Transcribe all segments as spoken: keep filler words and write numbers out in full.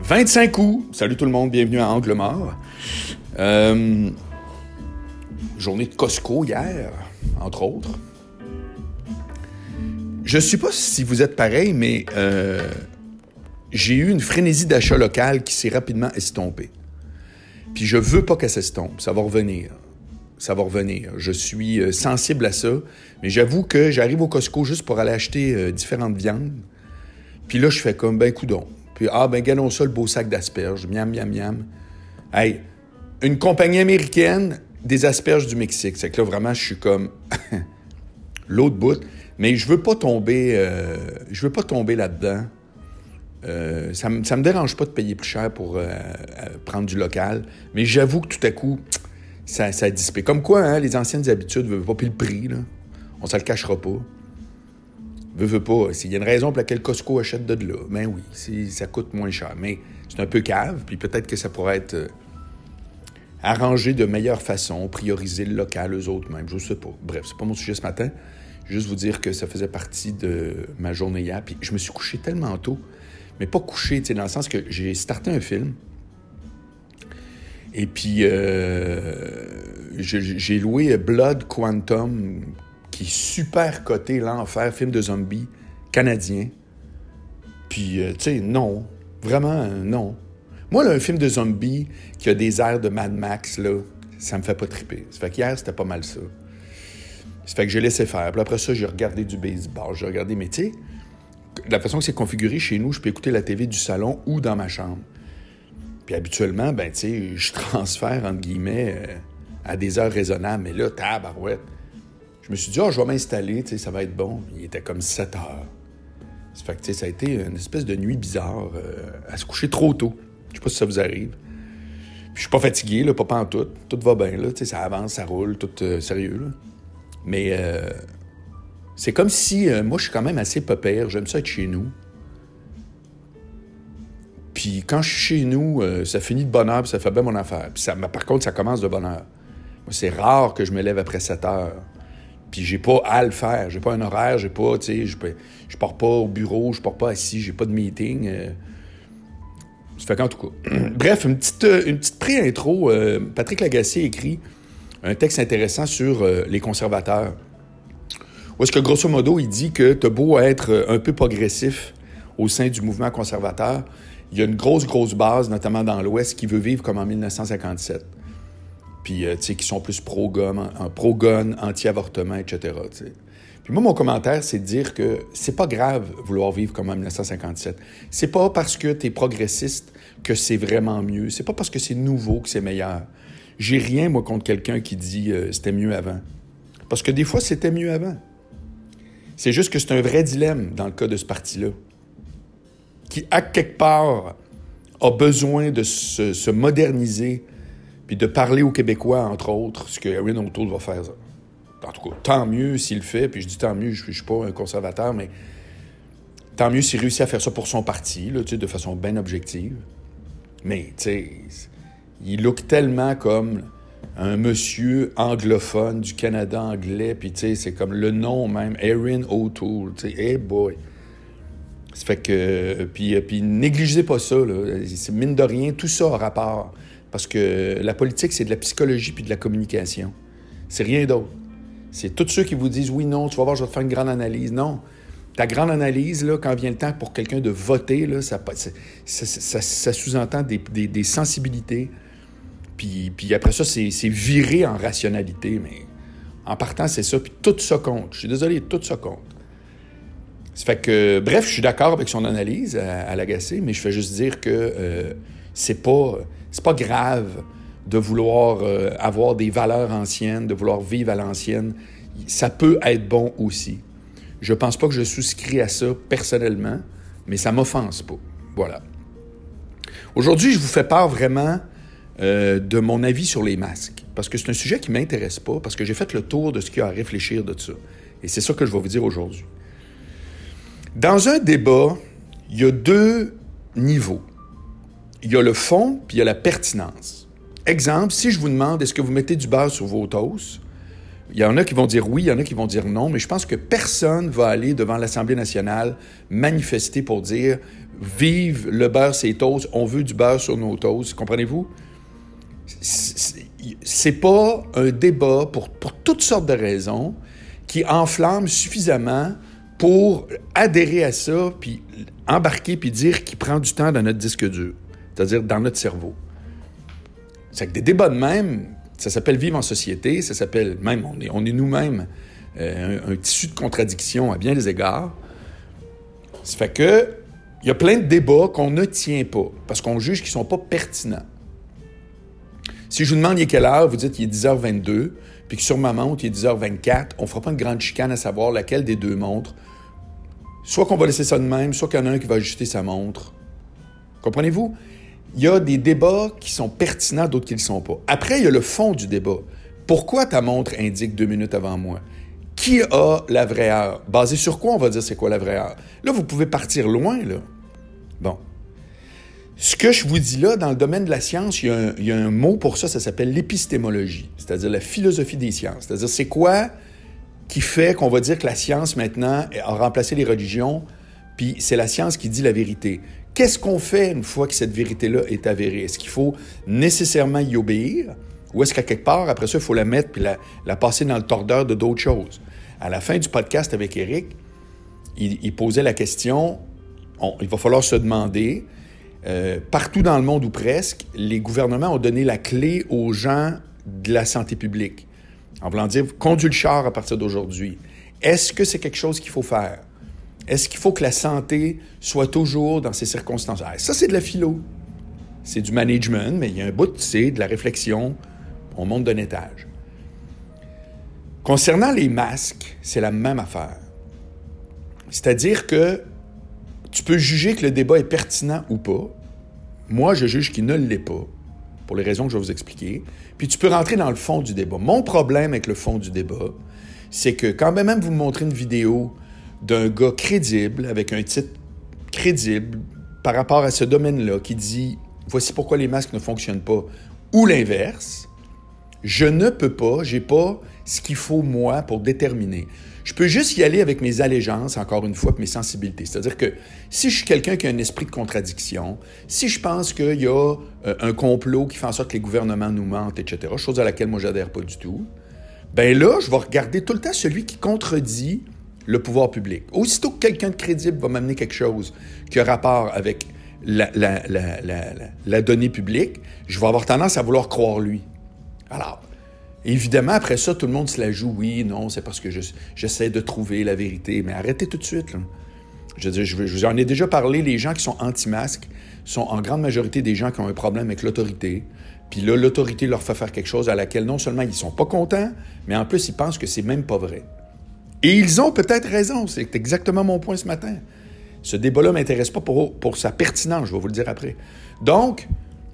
vingt-cinq août, salut tout le monde, bienvenue à Angle Mort. Euh, journée de Costco hier, entre autres. Je ne sais pas si vous êtes pareil, mais euh, j'ai eu une frénésie d'achat local qui s'est rapidement estompée. Puis je veux pas qu'elle s'estompe, ça va revenir. Ça va revenir. Je suis euh, sensible à ça, mais j'avoue que j'arrive au Costco juste pour aller acheter euh, différentes viandes. Puis là, je fais comme, ben coudonc. Puis, ah, ben, gagnons ça, le beau sac d'asperges. Miam, miam, miam. Hey, une compagnie américaine, des asperges du Mexique. C'est que là, vraiment, je suis comme l'autre bout. Mais je veux pas tomber, euh, je veux pas tomber là-dedans. Euh, ça me, ça me dérange pas de payer plus cher pour euh, prendre du local. Mais j'avoue que tout à coup, ça, ça a dissipé. Comme quoi, hein, les anciennes habitudes, veulent pas, puis le prix, là, on se le cachera pas. Veux, veux pas. Il y a une raison pour laquelle Costco achète de là. Ben oui, c'est, ça coûte moins cher. Mais c'est un peu cave, puis peut-être que ça pourrait être euh, arrangé de meilleure façon, prioriser le local, eux autres même. Je sais pas. Bref, c'est pas mon sujet ce matin. Juste vous dire que ça faisait partie de ma journée hier. Puis je me suis couché tellement tôt, mais pas couché, tu sais, dans le sens que j'ai starté un film. Et puis, euh, j'ai, j'ai loué Blood Quantum, qui est super coté, l'enfer, film de zombies canadien. Puis, euh, tu sais, non. Vraiment, euh, non. Moi, là, un film de zombies qui a des airs de Mad Max, là, ça me fait pas triper. Ça fait qu'hier, c'était pas mal ça. Ça fait que j'ai laissé faire. Puis après ça, j'ai regardé du baseball. J'ai regardé, mais tu sais, de la façon que c'est configuré chez nous, je peux écouter la T V du salon ou dans ma chambre. Puis habituellement, ben, tu sais, je transfère, entre guillemets, euh, à des heures raisonnables. Mais là, tabarouette. Je me suis dit, ah, oh, je vais m'installer, tu sais, ça va être bon. Il était comme sept heures. Ça fait que, tu sais, ça a été une espèce de nuit bizarre, euh, à se coucher trop tôt. Je sais pas si ça vous arrive. Puis je suis pas fatigué, là, pas pantoute. Tout va bien, là, tu sais, ça avance, ça roule, tout euh, sérieux, là. Mais euh, c'est comme si, euh, moi, je suis quand même assez pépère. J'aime ça être chez nous. Puis quand je suis chez nous, euh, ça finit de bonne heure, puis ça fait bien mon affaire. Puis ça, par contre, ça commence de bonne heure. Moi, c'est rare que je me lève après sept heures. Puis j'ai pas à le faire. J'ai pas un horaire, j'ai pas, tu sais, je, je pars pas au bureau, je pars pas assis, j'ai pas de meeting. Euh, ça fait qu'en tout cas. Bref, une petite, une petite pré-intro. Euh, Patrick Lagacé écrit un texte intéressant sur euh, les conservateurs. Où est-ce que, grosso modo, il dit que t'as beau être un peu progressif au sein du mouvement conservateur, il y a une grosse, grosse base, notamment dans l'Ouest, qui veut vivre comme en dix-neuf cent cinquante-sept. Puis, euh, tu sais, qui sont plus pro-gun, pro-gun, anti-avortement, et cetera, tu sais. Puis moi, mon commentaire, c'est de dire que c'est pas grave vouloir vivre comme en dix-neuf cent cinquante-sept. C'est pas parce que t'es progressiste que c'est vraiment mieux. C'est pas parce que c'est nouveau que c'est meilleur. J'ai rien, moi, contre quelqu'un qui dit euh, « c'était mieux avant ». Parce que des fois, c'était mieux avant. C'est juste que c'est un vrai dilemme dans le cas de ce parti-là, qui, à quelque part, a besoin de se, se moderniser puis de parler aux Québécois, entre autres, ce que Erin O'Toole va faire. En tout cas, tant mieux s'il le fait, puis je dis tant mieux, je ne suis pas un conservateur, mais tant mieux s'il réussit à faire ça pour son parti, là, de façon bien objective. Mais, tu sais, il look tellement comme un monsieur anglophone du Canada anglais, puis tu sais, c'est comme le nom même, Erin O'Toole, tu sais, hey boy! Ça fait que, puis, puis négligez pas ça, là, c'est mine de rien, tout ça a rapport. Parce que la politique, c'est de la psychologie puis de la communication. C'est rien d'autre. C'est tous ceux qui vous disent « Oui, non, tu vas voir, je vais te faire une grande analyse. » Non. Ta grande analyse, là, quand vient le temps pour quelqu'un de voter, là, ça, ça, ça, ça, ça sous-entend des, des, des sensibilités. Puis, puis après ça, c'est, c'est viré en rationalité. Mais en partant, c'est ça. Puis tout ça compte. Je suis désolé, tout ça compte. Ça fait que, bref, je suis d'accord avec son analyse à, à Lagacé, mais je fais juste dire que euh, c'est pas... C'est pas grave de vouloir euh, avoir des valeurs anciennes, de vouloir vivre à l'ancienne. Ça peut être bon aussi. Je pense pas que je souscris à ça personnellement, mais ça m'offense pas. Voilà. Aujourd'hui, je vous fais part vraiment euh, de mon avis sur les masques, parce que c'est un sujet qui m'intéresse pas, parce que j'ai fait le tour de ce qu'il y a à réfléchir de ça. Et c'est ça que je vais vous dire aujourd'hui. Dans un débat, il y a deux niveaux. Il y a le fond, puis il y a la pertinence. Exemple, si je vous demande, est-ce que vous mettez du beurre sur vos toasts? Il y en a qui vont dire oui, il y en a qui vont dire non, mais je pense que personne va aller devant l'Assemblée nationale manifester pour dire Vive le beurre, c'est toast. On veut du beurre sur nos toasts. Comprenez-vous? C'est pas un débat pour, pour toutes sortes de raisons qui enflamme suffisamment pour adhérer à ça, puis embarquer, puis dire qu'il prend du temps dans notre disque dur, c'est-à-dire dans notre cerveau. C'est que des débats de même, ça s'appelle vivre en société, ça s'appelle même, on est, on est nous-mêmes euh, un, un tissu de contradiction à bien des égards. Ça fait que il y a plein de débats qu'on ne tient pas, parce qu'on juge qu'ils ne sont pas pertinents. Si je vous demande il est quelle heure, vous dites qu'il est dix heures vingt-deux, puis que sur ma montre, il est dix heures vingt-quatre, on ne fera pas une grande chicane à savoir laquelle des deux montres. Soit qu'on va laisser ça de même, soit qu'il y en a un qui va ajuster sa montre. Comprenez-vous? Il y a des débats qui sont pertinents, d'autres qui ne le sont pas. Après, il y a le fond du débat. Pourquoi ta montre indique deux minutes avant moi? Qui a la vraie heure? Basé sur quoi on va dire c'est quoi la vraie heure? Là, vous pouvez partir loin, là. Bon. Ce que je vous dis là, dans le domaine de la science, il y a un, il y a un mot pour ça, ça s'appelle l'épistémologie, c'est-à-dire la philosophie des sciences. C'est-à-dire, c'est quoi qui fait qu'on va dire que la science, maintenant, a remplacé les religions, puis c'est la science qui dit la vérité. Qu'est-ce qu'on fait une fois que cette vérité-là est avérée? Est-ce qu'il faut nécessairement y obéir? Ou est-ce qu'à quelque part, après ça, il faut la mettre puis la, la passer dans le tordeur de d'autres choses? À la fin du podcast avec Éric, il, il posait la question, on, il va falloir se demander, euh, partout dans le monde ou presque, les gouvernements ont donné la clé aux gens de la santé publique. En voulant dire, conduis le char à partir d'aujourd'hui. Est-ce que c'est quelque chose qu'il faut faire? Est-ce qu'il faut que la santé soit toujours dans ces circonstances? Ah, ça, c'est de la philo. C'est du management, mais il y a un bout, c'est de la réflexion. On monte d'un étage. Concernant les masques, c'est la même affaire. C'est-à-dire que tu peux juger que le débat est pertinent ou pas. Moi, je juge qu'il ne l'est pas, pour les raisons que je vais vous expliquer. Puis tu peux rentrer dans le fond du débat. Mon problème avec le fond du débat, c'est que quand même vous me montrez une vidéo d'un gars crédible, avec un titre crédible, par rapport à ce domaine-là, qui dit « Voici pourquoi les masques ne fonctionnent pas », ou l'inverse, je ne peux pas, j'ai pas ce qu'il faut, moi, pour déterminer. Je peux juste y aller avec mes allégeances, encore une fois, et mes sensibilités. C'est-à-dire que si je suis quelqu'un qui a un esprit de contradiction, si je pense qu'il y a euh, un complot qui fait en sorte que les gouvernements nous mentent, et cetera, chose à laquelle moi, j'adhère pas du tout, bien là, je vais regarder tout le temps celui qui contredit le pouvoir public. Aussitôt que quelqu'un de crédible va m'amener quelque chose qui a rapport avec la, la, la, la, la, la donnée publique, je vais avoir tendance à vouloir croire lui. Alors, évidemment, après ça, tout le monde se la joue. Oui, non, c'est parce que je, j'essaie de trouver la vérité. Mais arrêtez tout de suite, là. Je veux dire, je, je, j'en ai déjà parlé, les gens qui sont anti-masques sont en grande majorité des gens qui ont un problème avec l'autorité. Puis là, l'autorité leur fait faire quelque chose à laquelle non seulement ils sont pas contents, mais en plus, ils pensent que c'est même pas vrai. Et ils ont peut-être raison. C'est exactement mon point ce matin. Ce débat-là ne m'intéresse pas pour, pour sa pertinence, je vais vous le dire après. Donc,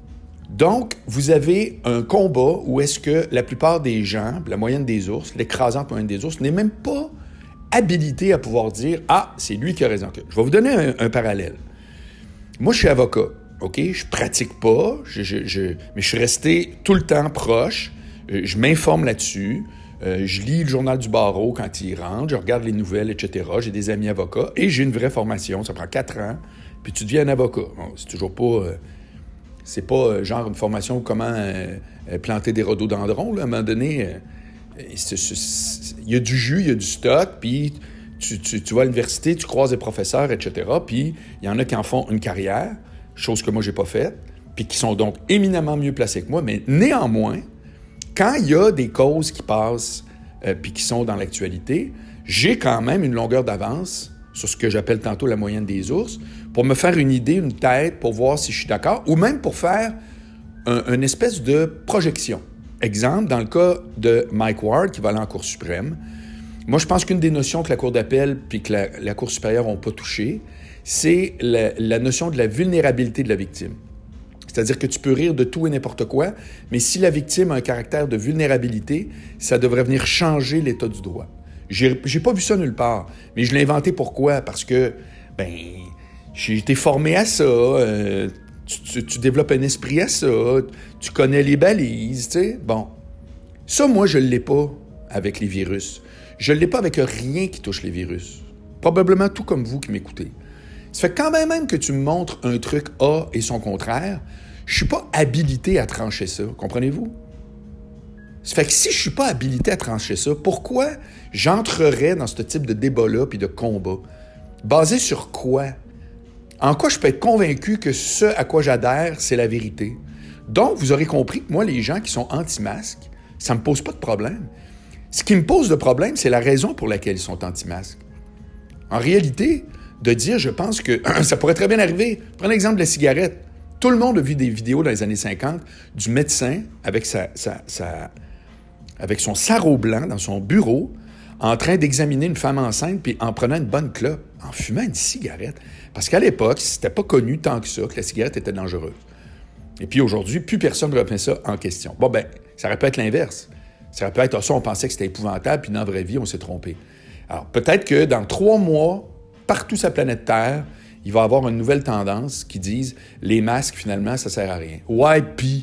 donc, vous avez un combat où est-ce que la plupart des gens, la moyenne des ours, l'écrasante moyenne des ours, n'est même pas habilité à pouvoir dire « Ah, c'est lui qui a raison. » Je vais vous donner un, un parallèle. Moi, je suis avocat, OK? Je pratique pas, je, je, je, mais je suis resté tout le temps proche. Je m'informe là-dessus. Euh, je lis le journal du barreau quand il rentre, je regarde les nouvelles, et cetera. J'ai des amis avocats et j'ai une vraie formation. Ça prend quatre ans, puis tu deviens un avocat. Bon, c'est toujours pas... Euh, c'est pas euh, genre une formation comment euh, planter des rhododendrons. Là. À un moment donné, euh, c'est, c'est, c'est, il y a du jus, il y a du stock, puis tu, tu, tu vas à l'université, tu croises des professeurs, et cetera. Puis il y en a qui en font une carrière, chose que moi, j'ai pas faite, puis qui sont donc éminemment mieux placés que moi. Mais néanmoins, quand il y a des causes qui passent euh, puis qui sont dans l'actualité, j'ai quand même une longueur d'avance sur ce que j'appelle tantôt la moyenne des ours, pour me faire une idée, une tête, pour voir si je suis d'accord, ou même pour faire un, une espèce de projection. Exemple, dans le cas de Mike Ward, qui va aller en Cour suprême, moi, je pense qu'une des notions que la Cour d'appel puis que la, la Cour supérieure n'ont pas touché, c'est la, la notion de la vulnérabilité de la victime. C'est-à-dire que tu peux rire de tout et n'importe quoi, mais si la victime a un caractère de vulnérabilité, ça devrait venir changer l'état du droit. J'ai, j'ai pas vu ça nulle part, mais je l'ai inventé pourquoi? Parce que, ben, j'ai été formé à ça, euh, tu, tu, tu développes un esprit à ça, tu connais les balises, tu sais. Bon. Ça, moi, je l'ai pas avec les virus. Je l'ai pas avec rien qui touche les virus. Probablement tout comme vous qui m'écoutez. Ça fait quand même, même que tu me montres un truc A et son contraire, je ne suis pas habilité à trancher ça. Comprenez-vous? Ça fait que si je ne suis pas habilité à trancher ça, pourquoi j'entrerais dans ce type de débat-là puis de combat? Basé sur quoi? En quoi je peux être convaincu que ce à quoi j'adhère, c'est la vérité? Donc, vous aurez compris que moi, les gens qui sont anti-masques, ça ne me pose pas de problème. Ce qui me pose de problème, c'est la raison pour laquelle ils sont anti-masques. En réalité, de dire, je pense que ça pourrait très bien arriver. Prenez l'exemple de la cigarette. Tout le monde a vu des vidéos dans les années cinquante du médecin avec, sa, sa, sa, avec son sarrau blanc dans son bureau en train d'examiner une femme enceinte puis en prenant une bonne clope, en fumant une cigarette. Parce qu'à l'époque, c'était pas connu tant que ça que la cigarette était dangereuse. Et puis aujourd'hui, plus personne ne remet ça en question. Bon, ben, ça aurait pu être l'inverse. Ça aurait pu être, ça, on pensait que c'était épouvantable, puis dans la vraie vie, on s'est trompé. Alors, peut-être que dans trois mois, partout sur la planète Terre, il va y avoir une nouvelle tendance qui dise les masques, finalement, ça sert à rien. Ouais, pis.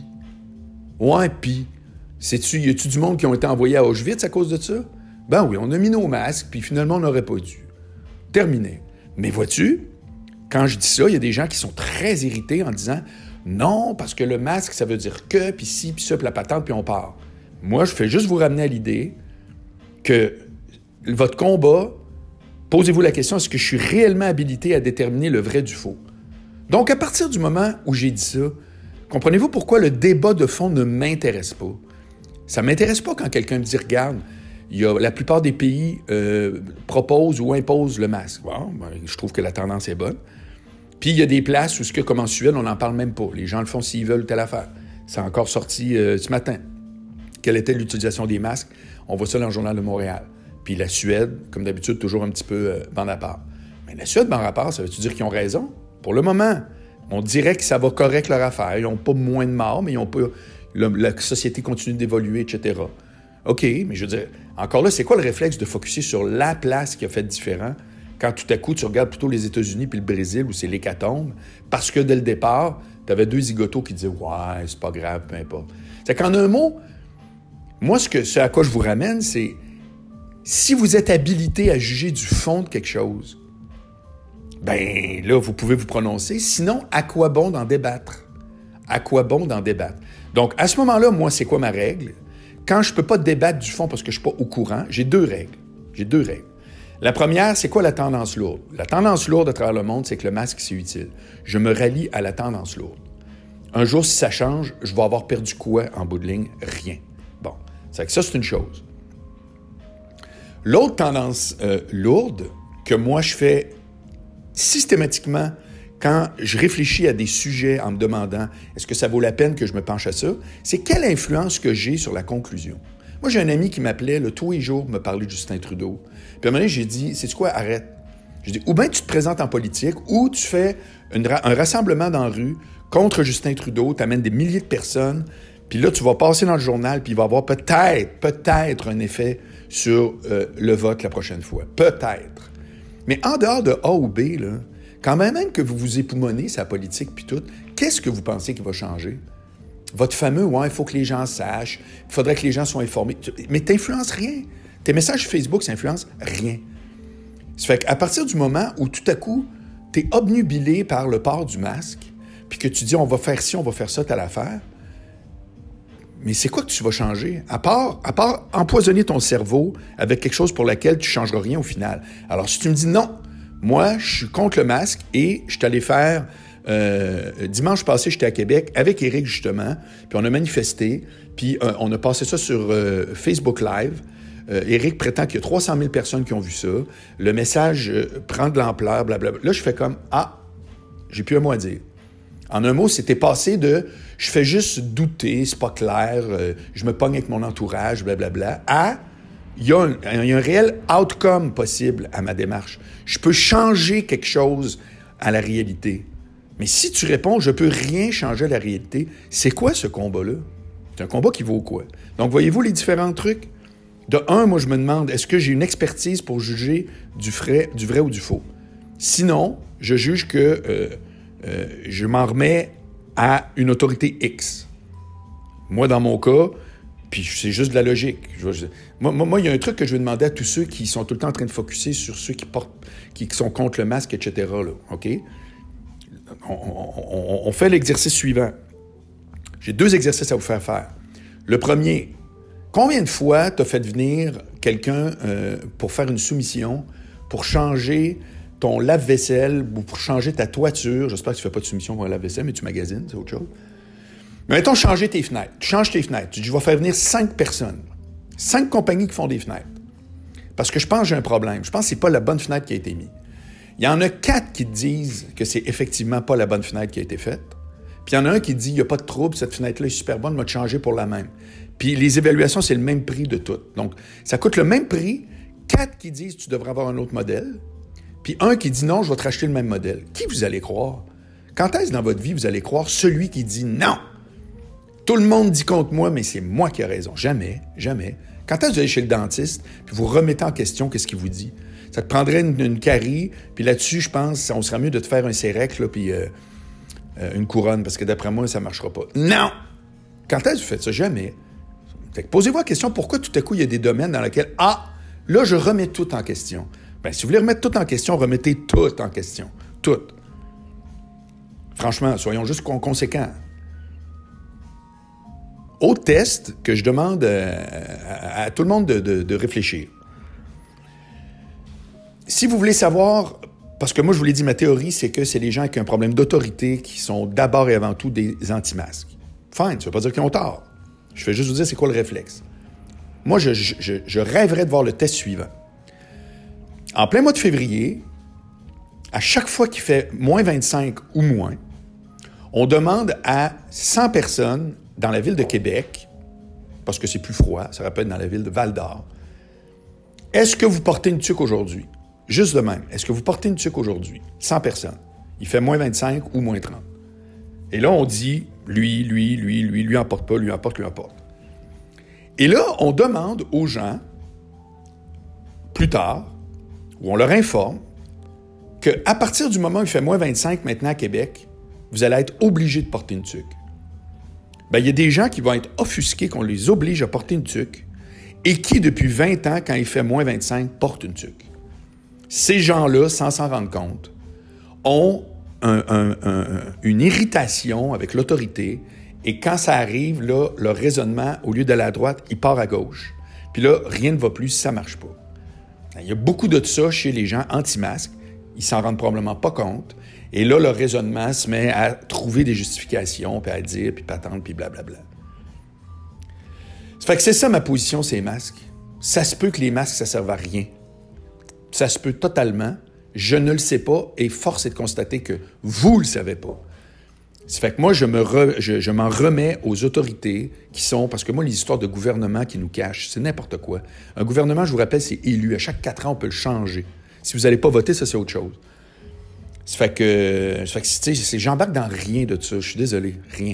Ouais, pis. Sais-tu, y a-tu du monde qui ont été envoyés à Auschwitz à cause de ça? Ben oui, on a mis nos masques, puis finalement, on n'aurait pas dû. Terminé. Mais vois-tu, quand je dis ça, il y a des gens qui sont très irrités en disant non, parce que le masque, ça veut dire que, puis ci, puis ça, puis la patente, puis on part. Moi, je fais juste vous ramener à l'idée que votre combat, posez-vous la question, est-ce que je suis réellement habilité à déterminer le vrai du faux? Donc, à partir du moment où j'ai dit ça, comprenez-vous pourquoi le débat de fond ne m'intéresse pas? Ça ne m'intéresse pas quand quelqu'un me dit, regarde, il y a, la plupart des pays euh, proposent ou imposent le masque. Bon, ben, je trouve que la tendance est bonne. Puis, il y a des places où, ce que, comme en Suède, on n'en parle même pas. Les gens le font s'ils veulent telle affaire. C'est encore sorti euh, ce matin. Quelle était l'utilisation des masques? On voit ça dans le Journal de Montréal. Puis la Suède, comme d'habitude, toujours un petit peu euh, bande à part. Mais la Suède, bande à part, ça veut-tu dire qu'ils ont raison? Pour le moment, on dirait que ça va correct leur affaire. Ils n'ont pas moins de morts, mais ils ont pas... La, la société continue d'évoluer, et cetera. OK, mais je veux dire, encore là, c'est quoi le réflexe de focusser sur la place qui a fait différent quand tout à coup, tu regardes plutôt les États-Unis puis le Brésil où c'est l'hécatombe, parce que dès le départ, tu avais deux zigotos qui disaient « Ouais, c'est pas grave, peu importe. » C'est qu'en un mot, moi, ce, que, ce à quoi je vous ramène, c'est si vous êtes habilité à juger du fond de quelque chose, ben là, vous pouvez vous prononcer. Sinon, à quoi bon d'en débattre? À quoi bon d'en débattre? Donc, à ce moment-là, moi, c'est quoi ma règle? Quand je ne peux pas débattre du fond parce que je ne suis pas au courant, j'ai deux règles. J'ai deux règles. La première, c'est quoi la tendance lourde? La tendance lourde à travers le monde, c'est que le masque, c'est utile. Je me rallie à la tendance lourde. Un jour, si ça change, je vais avoir perdu quoi en bout de ligne? Rien. Bon, c'est que ça, c'est une chose. L'autre tendance euh, lourde que moi, je fais systématiquement quand je réfléchis à des sujets en me demandant est-ce que ça vaut la peine que je me penche à ça, c'est quelle influence que j'ai sur la conclusion. Moi, j'ai un ami qui m'appelait là, tous les jours me parler de Justin Trudeau. Puis à un moment donné, j'ai dit, sais-tu quoi, arrête. J'ai dit, ou bien tu te présentes en politique, ou tu fais une, un rassemblement dans la rue contre Justin Trudeau, tu amènes des milliers de personnes, puis là, tu vas passer dans le journal, puis il va y avoir peut-être, peut-être un effet sur euh, le vote la prochaine fois. Peut-être. Mais en dehors de A ou B, là, quand même, même que vous vous époumonez sa politique puis tout, qu'est-ce que vous pensez qui va changer? Votre fameux « ouais, il faut que les gens sachent, il faudrait que les gens soient informés ». Mais tu n'influences rien. Tes messages Facebook, ça n'influence rien. Ça fait qu'à partir du moment où tout à coup, tu es obnubilé par le port du masque, puis que tu dis « on va faire ci, on va faire ça, telle affaire », mais c'est quoi que tu vas changer? À part, à part empoisonner ton cerveau avec quelque chose pour laquelle tu ne changeras rien au final. Alors, si tu me dis non, moi, je suis contre le masque et je suis allé faire... Euh, dimanche passé, j'étais à Québec avec Éric, justement, puis on a manifesté, puis euh, on a passé ça sur euh, Facebook Live. Euh, Éric prétend qu'il y a trois cent mille personnes qui ont vu ça. Le message euh, prend de l'ampleur, blablabla. Là, je fais comme « Ah, j'ai plus un mot à dire ». En un mot, c'était passé de « je fais juste douter, c'est pas clair, euh, je me pogne avec mon entourage, blablabla », à « il y, a un, il y a un réel outcome possible à ma démarche. Je peux changer quelque chose à la réalité. » Mais si tu réponds « je peux rien changer à la réalité », c'est quoi ce combat-là? C'est un combat qui vaut quoi? Donc, voyez-vous les différents trucs? De un, moi, je me demande, est-ce que j'ai une expertise pour juger du vrai, du vrai ou du faux? Sinon, je juge que euh, euh, je m'en remets à une autorité X. Moi, dans mon cas, Puis c'est juste de la logique. Je, je, moi, moi, il y a un truc que je vais demander à tous ceux qui sont tout le temps en train de focusser sur ceux qui portent, qui, qui sont contre le masque, et cetera, là, OK? On, on, on fait l'exercice suivant. J'ai deux exercices à vous faire faire. Le premier, combien de fois tu as fait venir quelqu'un euh, pour faire une soumission, pour changer ton lave-vaisselle ou pour changer ta toiture? J'espère que tu ne fais pas de soumission pour un lave-vaisselle, mais tu magasines, c'est autre chose. Mais mettons, changer tes fenêtres. Tu changes tes fenêtres. Tu dis, je vais faire venir cinq personnes. Cinq compagnies qui font des fenêtres. Parce que je pense que j'ai un problème. Je pense que ce n'est pas la bonne fenêtre qui a été mise. Il y en a quatre qui te disent que c'est effectivement pas la bonne fenêtre qui a été faite. Puis il y en a un qui dit, il n'y a pas de trouble, cette fenêtre-là est super bonne, on va te changer pour la même. Puis les évaluations, c'est le même prix de toutes. Donc, ça coûte le même prix. Quatre qui disent, tu devrais avoir un autre modèle. Puis un qui dit, non, je vais te racheter le même modèle. Qui vous allez croire? Quand est-ce dans votre vie vous allez croire celui qui dit non? Tout le monde dit contre moi, mais c'est moi qui ai raison. Jamais, jamais. Quand est-ce que vous allez chez le dentiste, puis vous remettez en question qu'est-ce qu'il vous dit? Ça te prendrait une, une carie, puis là-dessus, je pense, on serait mieux de te faire un sérec, là, puis euh, euh, une couronne, parce que d'après moi, ça ne marchera pas. Non! Quand est-ce que vous faites ça? Jamais. Fait que posez-vous la question, pourquoi tout à coup, il y a des domaines dans lesquels, ah, là, je remets tout en question. Bien, si vous voulez remettre tout en question, remettez tout en question. Tout. Franchement, soyons juste conséquents. Autre test que je demande à, à tout le monde de, de, de réfléchir. Si vous voulez savoir, parce que moi je vous l'ai dit, ma théorie, c'est que c'est les gens avec un problème d'autorité qui sont d'abord et avant tout des anti-masques. Fine, ça ne veut pas dire qu'ils ont tort. Je vais juste vous dire c'est quoi le réflexe. Moi, je, je, je rêverais de voir le test suivant. En plein mois de février, à chaque fois qu'il fait moins vingt-cinq ou moins, on demande à cent personnes dans la ville de Québec, parce que c'est plus froid, ça rappelle dans la ville de Val-d'Or, est-ce que vous portez une tuque aujourd'hui? Juste de même. Est-ce que vous portez une tuque aujourd'hui? cent personnes. Il fait moins vingt-cinq ou moins trente. Et là, on dit, lui, lui, lui, lui, lui en porte pas, lui en porte, lui en porte. Et là, on demande aux gens, plus tard, où on leur informe, qu'à partir du moment où il fait moins vingt-cinq maintenant à Québec, vous allez être obligé de porter une tuque. Bien, il y a des gens qui vont être offusqués qu'on les oblige à porter une tuque et qui, depuis vingt ans, quand il fait moins vingt-cinq, portent une tuque. Ces gens-là, sans s'en rendre compte, ont un, un, un, une irritation avec l'autorité et quand ça arrive, là, leur raisonnement, au lieu d'aller à droite, il part à gauche. Puis là, rien ne va plus, ça ne marche pas. Il y a beaucoup de ça chez les gens anti-masques. Ils s'en rendent probablement pas compte. Et là, leur raisonnement se met à trouver des justifications, puis à dire, puis patente, puis blablabla. Ça fait que c'est ça ma position, ces masques. Ça se peut que les masques, ça ne serve à rien. Ça se peut totalement. Je ne le sais pas, et force est de constater que vous ne le savez pas. Ça fait que moi, je, me re, je, je m'en remets aux autorités qui sont... Parce que moi, les histoires de gouvernement qui nous cachent, c'est n'importe quoi. Un gouvernement, je vous rappelle, c'est élu. À chaque quatre ans, on peut le changer. Si vous n'allez pas voter, ça, c'est autre chose. Ça fait que, ça fait que tu sais, j'embarque dans rien de ça. Je suis désolé, rien.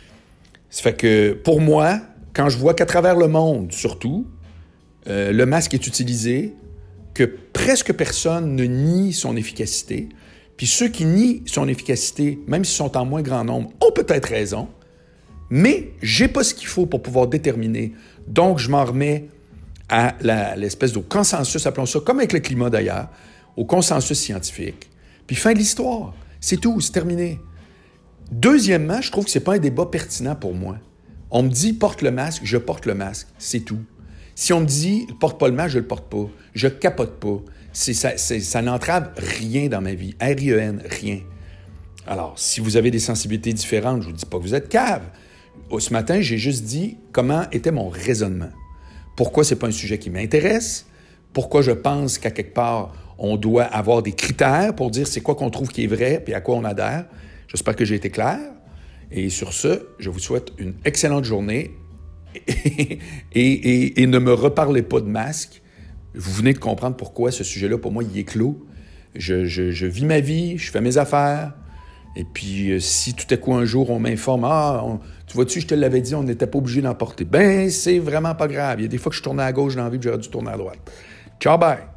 Ça fait que, pour moi, quand je vois qu'à travers le monde, surtout, euh, le masque est utilisé, que presque personne ne nie son efficacité, puis ceux qui nient son efficacité, même s'ils sont en moins grand nombre, ont peut-être raison, mais j'ai pas ce qu'il faut pour pouvoir déterminer. Donc, je m'en remets à la, l'espèce de consensus, appelons ça, comme avec le climat d'ailleurs, au consensus scientifique. Puis fin de l'histoire. C'est tout, c'est terminé. Deuxièmement, je trouve que c'est pas un débat pertinent pour moi. On me dit « porte le masque », je porte le masque, c'est tout. Si on me dit « porte pas le masque », je le porte pas. Je capote pas. C'est, ça, c'est, ça n'entrave rien dans ma vie. R I E N, rien. Alors, si vous avez des sensibilités différentes, je vous dis pas que vous êtes cave. Ce matin, j'ai juste dit comment était mon raisonnement. Pourquoi c'est pas un sujet qui m'intéresse? Pourquoi je pense qu'à quelque part, on doit avoir des critères pour dire c'est quoi qu'on trouve qui est vrai puis à quoi on adhère. J'espère que j'ai été clair. Et sur ce, je vous souhaite une excellente journée et, et, et, et ne me reparlez pas de masque. Vous venez de comprendre pourquoi ce sujet-là, pour moi, il est clos. Je, je, je vis ma vie, je fais mes affaires. Et puis, si tout à coup, un jour, on m'informe « Ah, on, tu vois-tu, je te l'avais dit, on n'était pas obligé d'en porter. » Ben, c'est vraiment pas grave. Il y a des fois que je tournais à gauche dans la vie et j'aurais dû tourner à droite. Ciao, bye!